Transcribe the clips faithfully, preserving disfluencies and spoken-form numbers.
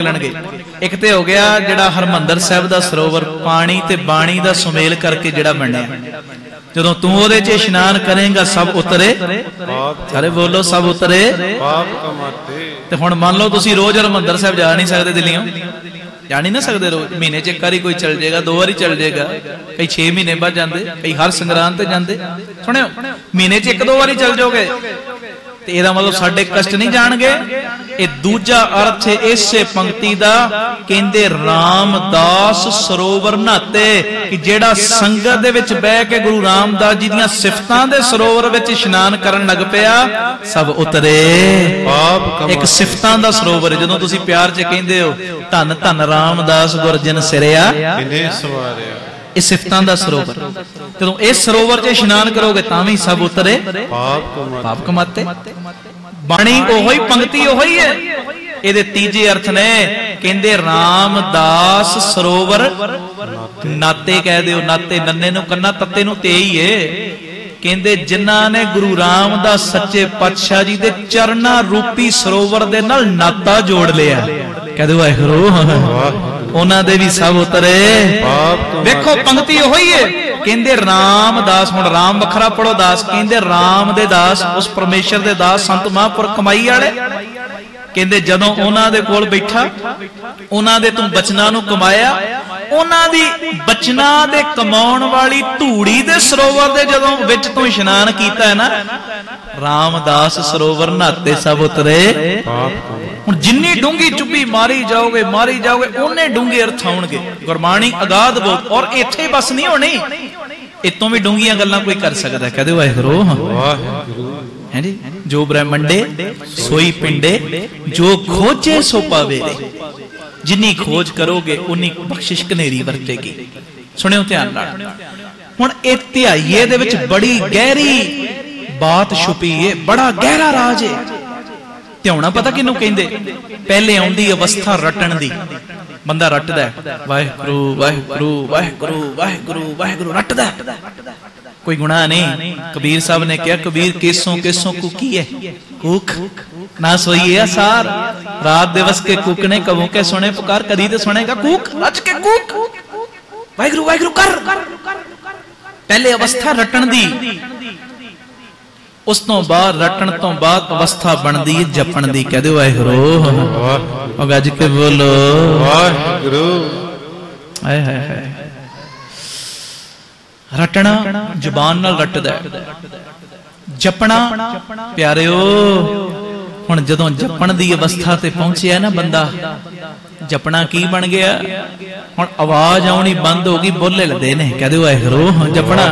निकलणगे। एक तो हो गया जिहड़ा हरमंदर साहिब दा सरोवर पानी ते बाणी दा सुमेल करके जिहड़ा बनिया, जदों तू उहदे च इशनान करेगा सब उतरे, अरे बोलो सब उतरे। ते हुण मान लो तुसीं रोज हरमंदर साहिब जा नहीं सकते, दिल्लीओं जा नहीं ना सकते रोज, महीने च एक बारी कोई चल जाएगा, दो बारी चल जाएगा, कई छे महीने बाद जाते, कई हर संग्रांद ते जाते। सुनियो महीने च एक दो बारी चल जाओगे तो यह मतलब साढ़े कष्ट नहीं जाणगे। ये दूजा अर्थ है इस पंक्ति का, कहते रामदास सरोवर नहाते, कि जेड़ा संगत दे विच बह के गुरु रामदास जी दी सिफतां दे सरोवर विच इशनान करन लग पिया, सब उतरे। एक सिफतां दा सरोवर, जदों तुसीं प्यार च कहंदे हो धन धन रामदास गुर जिन सिरिया, इस सिफतां दा सरोवर, जदों इस सरोवर च इशनान करोगे तां भी सब उतरे, पाप कमाते। बाणी ओही पंक्ति ओही है। ये तीजे अर्थ ने, कहंदे रामदास सरोवर नाते, कह दिओ नाते, नन्ने नूं कन्ना तत्ते नूं ते ही है। कहंदे जिन्हां ने गुरु रामदास सच्चे पातशाह जी दे चरना रूपी सरोवर दे नाल नाता जोड़ लिया, कह दो वाहिगुरू, उन्हां दे भी सब उतरे। देखो पंक्ति ओही है। कहंदे रामदास, हुण राम वखरा पढ़ो दास, कहंदे राम दे दास, उस परमेश्वर दे दास संत महापुरख कमाई वाले, कहंदे जदों उन्हां दे कोल बैठा, उन्हां दे तूं बचनां नूं कमाया, उन्हां दी बचनां दे कमाउण वाली धूड़ी दे सरोवर दे जदों विच तूं इशनान कीता है ना, रामदास सरोवर नहाते सब उतरे। हुण जिन्नी डूंगी चुप्पी मारी जाओगे मारी जाओगे उन्ने डूंगे अर्थ आउणगे। गुरबाणी अगाध बहुत, और इत्थे बस नहीं होनी, इतों भी डूंगियां गल्लां कोई कर सकदा है। कहदे वाहिगुरू है जी, जो ब्रह्मंडे सोई पिंडे, जो खोजे सो पावे, जिन्नी खोज करोगे उन्नी बख्शिश कनेरी वरतेगी। सुनियो ध्यान नाल, हुण इह ध्याईए दे विच बड़ी गहरी बात छुपी है, बड़ा गहरा राज है। ध्याउणा पता किनू कहंदे, पहले आउंदी अवस्था रटण दी, बंदा रटदा है वाहिगुरू वाहिगुरू वाहिगुरू वाहिगुरू वाहिगुरू रटदा, कोई गुनाह नहीं। कबीर साहब ने कहा, कबीर केसों केसों कुकी है, कुक ना सोइए असार, रात दिवस के कुक ने कबों के सुने पुकार, कदी तो सुनेगा कुक, रच के कुक वाहिगुरू वाहिगुरू कर। पहले अवस्था रटण दी, उस तो बाद रटन तो बाद अवस्था बनती है जपन दी। कह दो वाहिगुरू, गज के बोलो वाहिगुरू। हाय हाय हाय, रटना जुबान नाल रटदा, जपना प्यारिओ, हुण जदों जपन दी अवस्था ते पहुंचिया ना बंदा, जपना की बन गया, हुण आवाज आउणी बंद हो गई, बोले लदे ने। कह दो वाहिगुरू, जपना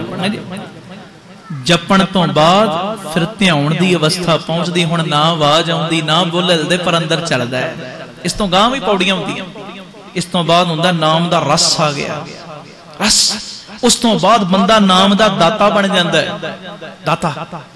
जपण तो बाद फिर ध्याउण दी अवस्था पहुंचदी, हुण ना आवाज आउंदी ना बोले लदे, पर अंदर चलदा है। इस तो गां भी पौड़ियां हुंदियां। इस तो बाद हुंदा नाम दा रस आ गया, रस। उस तो बाद बंदा नाम दा दाता बन जांदा है, दाता।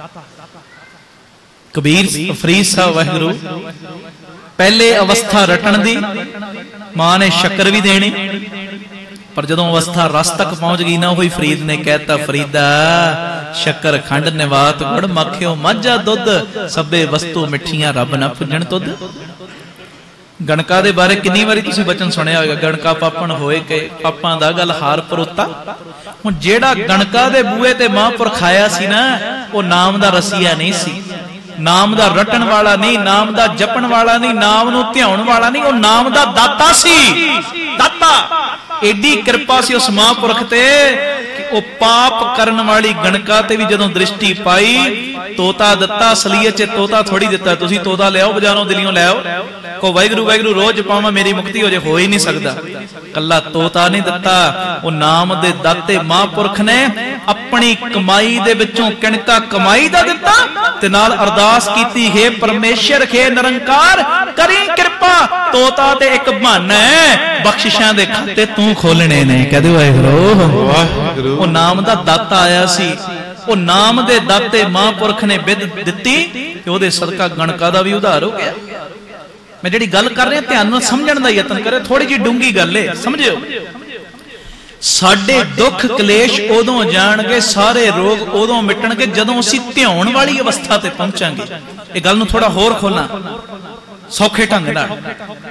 कबीर फरीद साहब वाहिगुरू, पहले अवस्था रटण दी, मां ने शक्कर भी देनी, पर जदों अवस्था रस तक पहुंच गई ना, वही फरीद ने कहता, फरीदा शक्कर खंड निवात गुड़ मखियो माझा दुध, सबे वस्तु मिठियां रब ना पुजन तुद। गणका दे बारे किन्नी वारी तुसीं वचन सुनिया होगा, गणका पापण होए के पापां दा गल हार परोता। हुण जेड़ा गणका दे बूहे ते महापुरख आया सी ना, वो नाम दा रसिया नहीं सी, नाम दा रटन वाला नहीं, नाम दा जपन वाला नहीं, नाम नूं ध्याउण वाला नहीं, वो नाम दा दाता सी, दाता। एडी कृपा सी उस महापुरख ते, वो पाप करन वाली गणका ते भी जदों दृष्टि पाई, तोता दत्ता, असलीयत च तोता थोड़ी दिता। तुसीं तोता ले आओ बाजारों, दिल्लीओं ले आओ, को वाहिगुरू वाहिगुरू रोज पावां मेरी मुक्ति हो जाए, हो ही नहीं सकदा। कल्ला तोता नहीं दिता, वो नाम दे दाते महापुरख ने अपनी कमाई दे विचों किणका कमाई दा दिता, ते नाल अरदास कीती, हे परमेश्वर हे निरंकार करी कृपा, तोता ते एक बहाना है, बख्शिशां दे खाते तू खोलने ने। कह दो वाहिगुरू, वो नाम दा दाता आया सी, वो नाम दे दाते महापुरख ने विद दिती, ते ओदे सदका गणका दा भी उधार हो गया। मैं जिहड़ी गल कर रहा ध्यान नाल समझण दा यतन करे, थोड़ी जी डूंगी गल है, समझियो। साडे दुख कलेश उदों जाणगे, सारे रोग उदों मिटणगे जदों असीं ध्याउण वाली अवस्था ते पहुंचांगे। इह गल नूं थोड़ा होर खोलना सौखे ढंग नाल।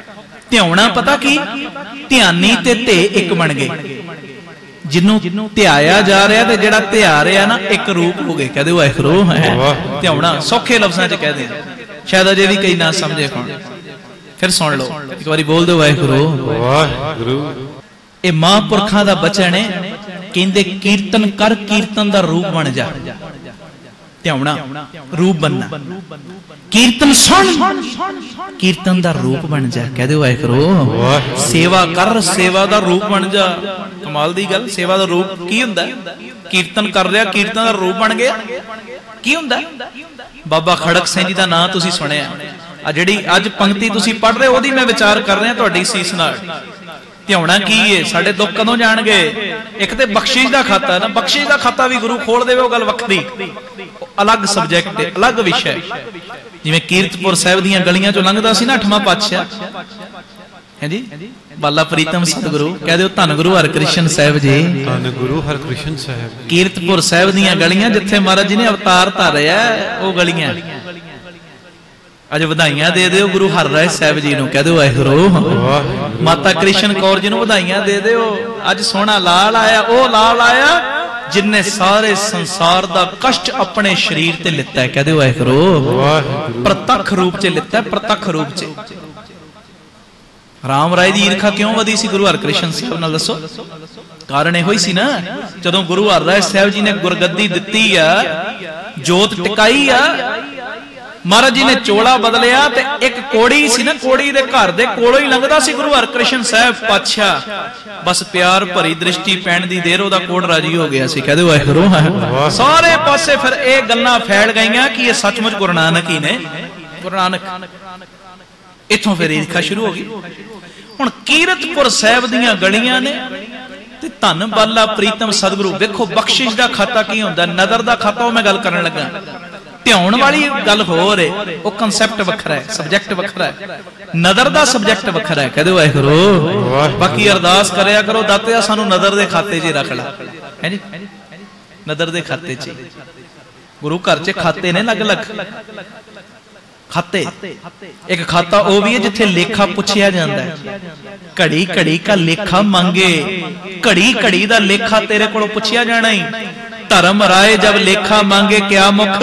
ਧਿਆਉਣਾ ਪਤਾ ਕੀ, ਧਿਆਨੀ ਤੇ ਧੇ ਇੱਕ ਬਣ ਗਏ। ਜਿਹਨੂੰ ਧਿਆਇਆ ਜਾ ਰਿਹਾ ਤੇ ਜਿਹੜਾ ਧਿਆ ਰਿਹਾ ਨਾ, ਇੱਕ ਰੂਪ ਹੋ ਗਏ। ਕਹਦੇ ਵਾਹਿਗੁਰੂ ਹੈ ਧਿਆਉਣਾ ਸੌਖੇ ਲਫ਼ਜ਼ਾਂ ਚ ਕਹਦੇ ਆ, ਸ਼ਾਇਦ ਅਜੇ ਵੀ ਕਈ ਨਾ ਸਮਝੇ ਹੋਣ। ਫਿਰ ਸੁਣ ਲਓ, ਇੱਕ ਵਾਰੀ ਬੋਲ ਦਿਓ ਵਾਹਿਗੁਰੂ ਵਾਹਿਗੁਰੂ। ਇਹ ਮਹਾਂਪੁਰਖਾਂ ਦਾ ਬਚਨ ਹੈ, ਕਹਿੰਦੇ ਕੀਰਤਨ ਕਰ, ਕੀਰਤਨ ਦਾ ਰੂਪ ਬਣ ਜਾ। ਧਿਆਉਣਾ ਰੂਪ ਬਣਨਾ, ਕੀਰਤਨ ਸੁਣ, ਕੀਰਤਨ ਦਾ ਰੂਪ ਬਣ ਜਾ। ਕਹਦੇ ਵਾਹਿਗੁਰੂ। ਸੇਵਾ ਕਰ, ਸੇਵਾ ਦਾ ਰੂਪ ਬਣ ਜਾ। ਕਮਾਲ ਦੀ ਗੱਲ, ਸੇਵਾ ਦਾ ਰੂਪ ਕੀ ਹੁੰਦਾ? ਕੀਰਤਨ ਕਰ ਰਿਹਾ, ਕੀਰਤਨ ਦਾ ਰੂਪ ਬਣ ਗਿਆ। ਕੀ ਹੁੰਦਾ? ਬਾਬਾ ਖੜਕ ਸਿੰਘ ਜੀ ਦਾ ਨਾਂ ਤੁਸੀਂ ਸੁਣਿਆ, ਆ ਜਿਹੜੀ ਅੱਜ ਪੰਕਤੀ ਤੁਸੀਂ ਪੜ੍ਹ ਰਹੇ ਉਹਦੀ ਮੈਂ ਵਿਚਾਰ ਕਰ ਰਿਹਾ ਤੁਹਾਡੀ ਸੀਸ ਨਾਲ। ਧਿਆਉਣਾ ਕੀ ਏ? ਸਾਡੇ ਦੁੱਖ ਕਦੋਂ ਜਾਣਗੇ? ਇੱਕ ਤੇ ਬਖਸ਼ਿਸ਼ ਦਾ ਖਾਤਾ ਹੈ ਨਾ, ਬਖਸ਼ਿਸ਼ ਦਾ ਖਾਤਾ ਵੀ ਗੁਰੂ ਖੋਲ ਦੇਵੇ ਉਹ ਗੱਲ ਵੱਖਰੀ, ਅਲੱਗ ਸਬਜੈਕਟ ਹੈ, ਅਲੱਗ ਵਿਸ਼ਾ ਹੈ। ਜਿਵੇਂ ਕੀਰਤਪੁਰ ਸਾਹਿਬ ਦੀਆਂ ਗਲੀਆਂ ਚੋਂ ਲੰਘਦਾ ਸੀ ਨਾ ਅੱਠਵਾਂ ਪਾਤਸ਼ਾਹ, ਹੈ ਜੀ ਬਾਲਾ ਪ੍ਰੀਤਮ ਸਤਿਗੁਰੂ, ਕਹਿ ਦਿਓ ਧੰਨ ਗੁਰੂ ਹਰਕ੍ਰਿਸ਼ਨ ਸਾਹਿਬ ਜੀ, ਧੰਨ ਗੁਰੂ ਹਰਕ੍ਰਿਸ਼ਨ ਸਾਹਿਬ। ਕੀਰਤਪੁਰ ਸਾਹਿਬ ਦੀਆਂ ਗਲੀਆਂ ਜਿੱਥੇ ਮਹਾਰਾਜ ਜੀ ਨੇ ਅਵਤਾਰ ਧਾਰਿਆ, ਉਹ ਗਲੀਆਂ। ਅੱਜ ਵਧਾਈਆਂ ਦੇ ਦਿਓ ਗੁਰੂ ਹਰਰਾਏ ਸਾਹਿਬ ਜੀ ਨੂੰ, ਕਹਿ ਦਿਓ ਵਾਹਿਗੁਰੂ। ਮਾਤਾ ਕ੍ਰਿਸ਼ਨ ਕੌਰ ਜੀ ਨੂੰ ਵਧਾਈਆਂ ਦੇ ਦਿਓ, ਅੱਜ ਸੋਹਣਾ ਲਾਲ ਆਇਆ, ਉਹ ਲਾਲ ਆਇਆ ਜਿਨਨੇ ਸਾਰੇ ਸੰਸਾਰ ਦਾ ਕਸ਼ਟ ਆਪਣੇ ਸਰੀਰ ਤੇ ਲਿੱਤਾ ਹੈ। ਕਹਿ ਦਿਓ ਵਾਹਿਗੁਰੂ। ਪ੍ਰਤੱਖ ਰੂਪ ਚ ਲਿੱਤਾ, ਪ੍ਰਤੱਖ ਰੂਪ ਚ। ਰਾਮ ਰਾਏ ਦੀ ਈਰਖਾ ਕਿਉਂ ਵਧੀ ਸੀ ਗੁਰੂ ਹਰਕ੍ਰਿਸ਼ਨ ਸਾਹਿਬ ਨਾਲ, ਦੱਸੋ? ਕਾਰਨ ਇਹੋ ਹੀ ਸੀ ਨਾ, ਜਦੋਂ ਗੁਰੂ ਹਰਰਾਏ ਸਾਹਿਬ ਜੀ ਨੇ ਗੁਰਗੱਦੀ ਦਿੱਤੀ ਆ, ਜੋਤ ਟਿਕਾਈ ਆ, ਮਹਾਰਾਜ ਜੀ ਨੇ ਚੋਲਾ ਬਦਲਿਆ ਤੇ ਇੱਕ ਕੋੜੀ ਸੀ ਨਾ, ਕੋੜੀ ਦੇ ਘਰ ਦੇ ਕੋਲੋਂ ਹੀ ਲੰਘਦਾ ਸੀ ਗੁਰੂ ਹਰਕ੍ਰਿਸ਼ਨ ਸਾਹਿਬ ਪਾਤਸ਼ਾਹ। ਬਸ ਪਿਆਰ ਭਰੀ ਦ੍ਰਿਸ਼ਟੀ ਪੈਣ ਦੀ ਦੇਰ ਉਹਦਾ ਕੋੜ ਰਾਜੀ ਹੋ ਗਿਆ ਸੀ। ਕਹਦੇ ਵਾਹਿਗੁਰੂ। ਸਾਰੇ ਪਾਸੇ ਫਿਰ ਇਹ ਗੱਲਾਂ ਫੈਲ ਗਈਆਂ ਕਿ ਇਹ ਸੱਚਮੁੱਚ ਗੁਰੂ ਨਾਨਕ ਹੀ ਨੇ, ਗੁਰੂ ਨਾਨਕ। ਇੱਥੋਂ ਫਿਰ ਈਰਖਾ ਸ਼ੁਰੂ ਹੋ ਗਈ। ਹੁਣ ਕੀਰਤਪੁਰ ਸਾਹਿਬ ਦੀਆਂ ਗਲੀਆਂ ਨੇ ਤੇ ਧੰਨ ਬਾਲਾ ਪ੍ਰੀਤਮ ਸਤਿਗੁਰੂ। ਵੇਖੋ ਬਖਸ਼ਿਸ਼ ਦਾ ਖਾਤਾ ਕੀ ਹੁੰਦਾ, ਨਦਰ ਦਾ ਖਾਤਾ ਉਹ ਮੈਂ ਗੱਲ ਕਰਨ ਲੱਗਾ। ਧਿਆਉਣ ਵਾਲੀ ਗੱਲ ਹੋਰ ਹੈ, ਉਹ ਕਨਸੈਪਟ ਵੱਖਰਾ ਹੈ, ਸਬਜੈਕਟ ਵੱਖਰਾ ਹੈ, ਨਦਰ ਦਾ ਸਬਜੈਕਟ ਵੱਖਰਾ ਹੈ। ਕਹਦੇ ਵਾਹਿਗੁਰੂ। ਬਾਕੀ ਅਰਦਾਸ ਕਰਿਆ ਕਰੋ, ਦਾਤਿਆ ਸਾਨੂੰ ਨਦਰ ਦੇ ਖਾਤੇ 'ਚ ਰੱਖ ਲੈ, ਹੈ ਜੀ, ਨਦਰ ਦੇ ਖਾਤੇ 'ਚ। ਗੁਰੂ ਘਰ 'ਚ ਖਾਤੇ ਨੇ ਅਲੱਗ-ਅਲੱਗ ਖਾਤੇ। ਇੱਕ ਖਾਤਾ ਉਹ ਵੀ ਹੈ ਜਿੱਥੇ ਲੇਖਾ ਪੁੱਛਿਆ ਜਾਂਦਾ ਹੈ, ਘੜੀ ਘੜੀ ਕਾ ਲੇਖਾ ਮੰਗੇ, ਘੜੀ ਘੜੀ ਦਾ ਲੇਖਾ ਤੇਰੇ ਕੋਲੋਂ ਪੁੱਛਿਆ ਜਾਣਾ ਹੀ। ਧਰਮ ਰਾਏ ਜਬ ਲੇਖਾ ਮੰਗੇ ਕਿਆ ਮੁਖ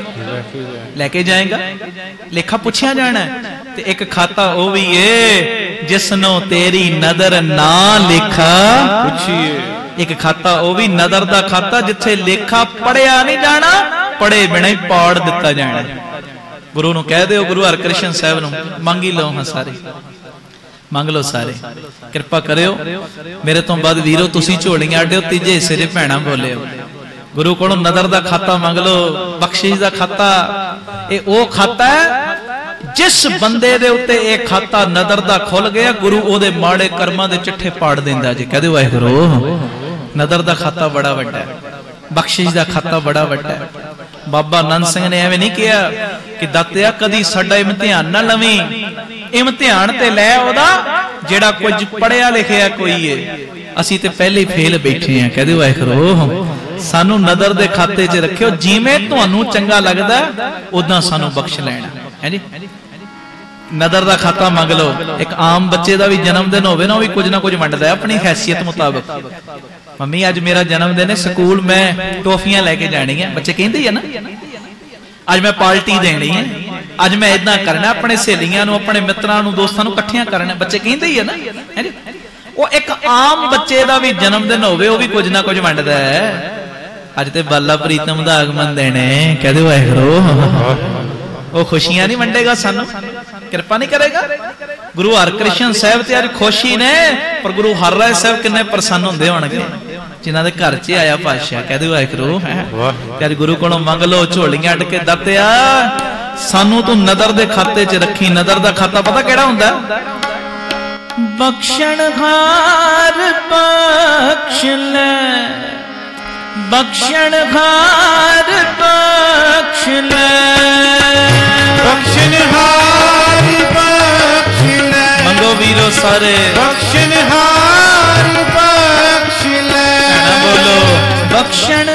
ਲੈ ਕੇ ਜਾਏਗਾ, ਲੇਖਾ ਪੁੱਛਿਆ ਜਾਣਾ। ਤੇ ਇੱਕ ਖਾਤਾ ਉਹ ਵੀ ਏ ਜਿਸਨੂੰ ਤੇਰੀ ਨਦਰ ਨਾ ਲੇਖਾ ਪੁੱਛੀਏ। ਇੱਕ ਖਾਤਾ ਉਹ ਵੀ ਨਦਰ ਦਾ ਖਾਤਾ ਜਿੱਥੇ ਲੇਖਾ ਪੜਿਆ ਨਹੀਂ ਜਾਣਾ, ਪੜੇ ਬਿਨਾਂ ਹੀ ਪਾੜ ਦਿੱਤਾ ਜਾਣਾ। ਗੁਰੂ ਨੂੰ ਕਹਿ ਦਿਓ, ਗੁਰੂ ਹਰਕ੍ਰਿਸ਼ਨ ਸਾਹਿਬ ਨੂੰ ਮੰਗੀ ਲਓ, ਹਾਂ ਸਾਰੇ ਮੰਗ ਲਓ, ਸਾਰੇ ਕਿਰਪਾ ਕਰਿਓ। ਮੇਰੇ ਤੋਂ ਬਾਅਦ ਵੀਰੋ ਤੁਸੀਂ ਝੋਲੀਆਂ ਅੱਡਿਓ, ਤੀਜੇ ਹਿੱਸੇ ਦੇ ਭੈਣਾ ਬੋਲਿਓ। ਗੁਰੂ ਕੋਲੋਂ ਨਦਰ ਦਾ ਖਾਤਾ ਮੰਗ ਲਓ, ਬਖਸ਼ਿਸ਼ ਦਾ ਖਾਤਾ। ਇਹ ਉਹ ਖਾਤਾ ਹੈ ਜਿਸ ਬੰਦੇ ਦੇ ਉੱਤੇ ਇਹ ਖਾਤਾ ਨਦਰ ਦਾ ਖੁੱਲ ਗਿਆ, ਗੁਰੂ ਉਹਦੇ ਮਾੜੇ ਕਰਮਾਂ ਦੇ ਚਿੱਠੇ ਪਾੜ ਦਿੰਦਾ ਜੀ। ਕਹਦੇ ਵਾਹਿਗੁਰੂ। ਨਦਰ ਦਾ ਖਾਤਾ ਬੜਾ ਵੱਡਾ ਹੈ, ਬਖਸ਼ਿਸ਼ ਦਾ ਖਾਤਾ ਬੜਾ ਵੱਡਾ ਹੈ। ਬਾਬਾ ਆਨੰਦ ਸਿੰਘ ਨੇ ਐਵੇਂ ਨਹੀਂ ਕਿਹਾ ਕਿ ਦਾਤਿਆ ਕਦੀ ਸਾਡਾ ਇਮਤਿਹਾਨ ਨਾ ਲਵੀਂ, ਇਮਤਿਹਾਨ ਤੇ ਲੈ ਉਹਦਾ ਜਿਹੜਾ ਕੁਝ ਪੜਿਆ ਲਿਖਿਆ ਕੋਈ ਏ, ਅਸੀਂ ਤੇ ਪਹਿਲੇ ਹੀ ਫੇਲ ਬੈਠੇ ਆ। ਕਹਦੇ ਵਾਹਿਗੁਰੂ। ਸਾਨੂੰ ਨਦਰ ਦੇ ਖਾਤੇ 'ਚ ਰੱਖਿਓ, ਜਿਵੇਂ ਤੁਹਾਨੂੰ ਚੰਗਾ ਲੱਗਦਾ ਉਦਾਂ ਸਾਨੂੰ ਬਖਸ਼ ਲੈਣਾ, ਹੈ ਜੀ। ਨਦਰ ਦਾ ਖਾਤਾ ਮੰਗ ਲਓ। ਇੱਕ ਆਮ ਬੱਚੇ ਦਾ ਵੀ ਜਨਮ ਦਿਨ ਹੋਵੇ ਨਾ, ਉਹ ਵੀ ਕੁਝ ਨਾ ਕੁਝ ਵੰਡਦਾ ਆਪਣੀ ਹੈਸੀਅਤ ਮੁਤਾਬਕ। ਮੰਮੀ ਅੱਜ ਮੇਰਾ ਜਨਮ ਦਿਨ ਹੈ, ਸਕੂਲ ਮੈਂ ਟੋਫੀਆਂ ਲੈ ਕੇ ਜਾਣੀਆਂ, ਬੱਚੇ ਕਹਿੰਦੇ ਆ ਨਾ, ਅੱਜ ਮੈਂ ਪਾਰਟੀ ਦੇਣੀ ਹੈ, ਅੱਜ ਮੈਂ ਇਦਾਂ ਕਰਨਾ, ਆਪਣੇ ਸਹੇਲੀਆਂ ਨੂੰ, ਆਪਣੇ ਮਿੱਤਰਾਂ ਨੂੰ, ਦੋਸਤਾਂ ਨੂੰ ਇਕੱਠੀਆਂ ਕਰਨਾ, ਬੱਚੇ ਕਹਿੰਦੇ ਹੀ ਆ ਨਾ, ਹੈ ਜੀ। ਉਹ ਇੱਕ ਆਮ ਬੱਚੇ ਦਾ ਵੀ ਜਨਮ ਦਿਨ ਹੋਵੇ, ਉਹ ਵੀ ਕੁਝ ਨਾ ਕੁਝ ਵੰਡਦਾ ਹੈ। ਅੱਜ ਤੇ ਬਾਲਾ ਪ੍ਰੀਤਮ ਦਾ ਆਗਮਨ ਦਿਨ ਹੈ, ਕਹਦੇ ਵਾਹਿਗੁਰੂ। ਉਹ ਖੁਸ਼ੀਆਂ ਨਹੀਂ ਵੰਡੇਗਾ, ਸਾਨੂੰ ਕਿਰਪਾ ਨਹੀਂ ਕਰੇਗਾ। ਗੁਰੂ ਹਰਕ੍ਰਿਸ਼ਨ ਸਾਹਿਬ ਤੇ ਅੱਜ ਖੁਸ਼ੀ ਨੇ, ਪਰ ਗੁਰੂ ਹਰਰਾਏ ਸਾਹਿਬ ਕਿੰਨੇ ਪ੍ਰਸੰਨ ਹੁੰਦੇ ਹੋਣਗੇ ਜਿਨ੍ਹਾਂ ਦੇ ਘਰ 'ਚ ਆਇਆ ਪਾਤਸ਼ਾਹ। ਕਹਦੇ ਵਾਹਿਗੁਰੂ। ਤੇ ਅੱਜ ਗੁਰੂ ਕੋਲੋਂ ਮੰਗ ਲਓ, ਝੋਲੀਆਂ ਅੱਡ ਕੇ, ਦਾਤਿਆ ਸਾਨੂੰ ਤੂੰ ਨਦਰ ਦੇ ਖਾਤੇ 'ਚ ਰੱਖੀ। ਨਦਰ ਦਾ ਖਾਤਾ ਪਤਾ ਕਿਹੜਾ ਹੁੰਦਾ? ਬਖਸ਼ਣ ਹਾਰ ਬਖਸ਼ ਲੈ, ਬਖਸ਼ਣ ਹਾਰ ਬਖਸ਼ ਲੈ, ਬਖਸ਼ਣ ਹਾਰ ਬਖਸ਼ ਲੈ। ਮੰਗੋ ਵੀਰੋ ਸਾਰੇ, ਬਖਸ਼ਣ ਹਾਰ ਬਖਸ਼ ਲੈ। ਨਾ ਬੋਲੋ ਬਖਸ਼ਣ।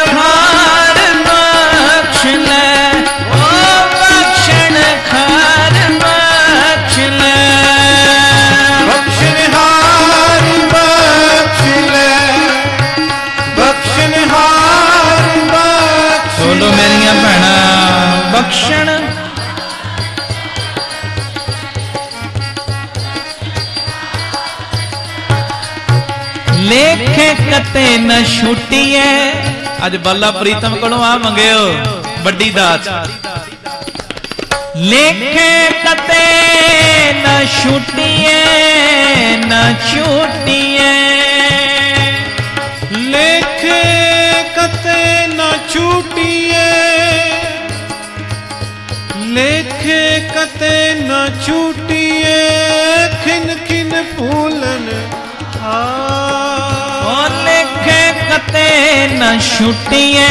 खार बख्श ले, ओ बख्शन खार बख्श ले, बख्शनहार बख्श ले, बख्शनहार बख्श बोलो मेरिया भैना बख्शन। लेखे कते न छुट्टिए, अज बाला प्रीतम को आ मंगियो बड़ी दात। लेखे कते न छुट्टिए न छुट्टिए, लेखे कते न छूटिए, लेखे कते न छूटिए, खिन खिन फूलन हार। लेखे कते न छुट्टिए,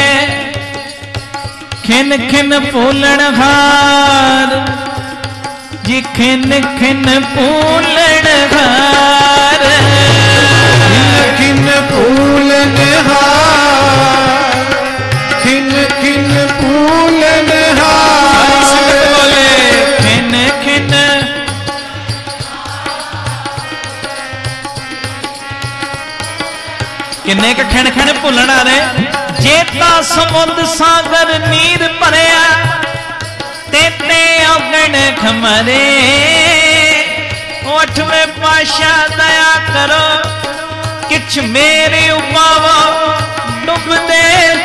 खिन खिन फूलन हार जी, खिन खिन फूलन हार, खिन खिन फूलन हार, खिन खिन फूलन हार। बोले खिन खिन किन्ने क खिन खिन भुलन आले। जेता समुंद सागर नीर भरिया, तेते औगण खमरे, अठवें पाशाह दया करो, किछ मेरे उपावो डुबदे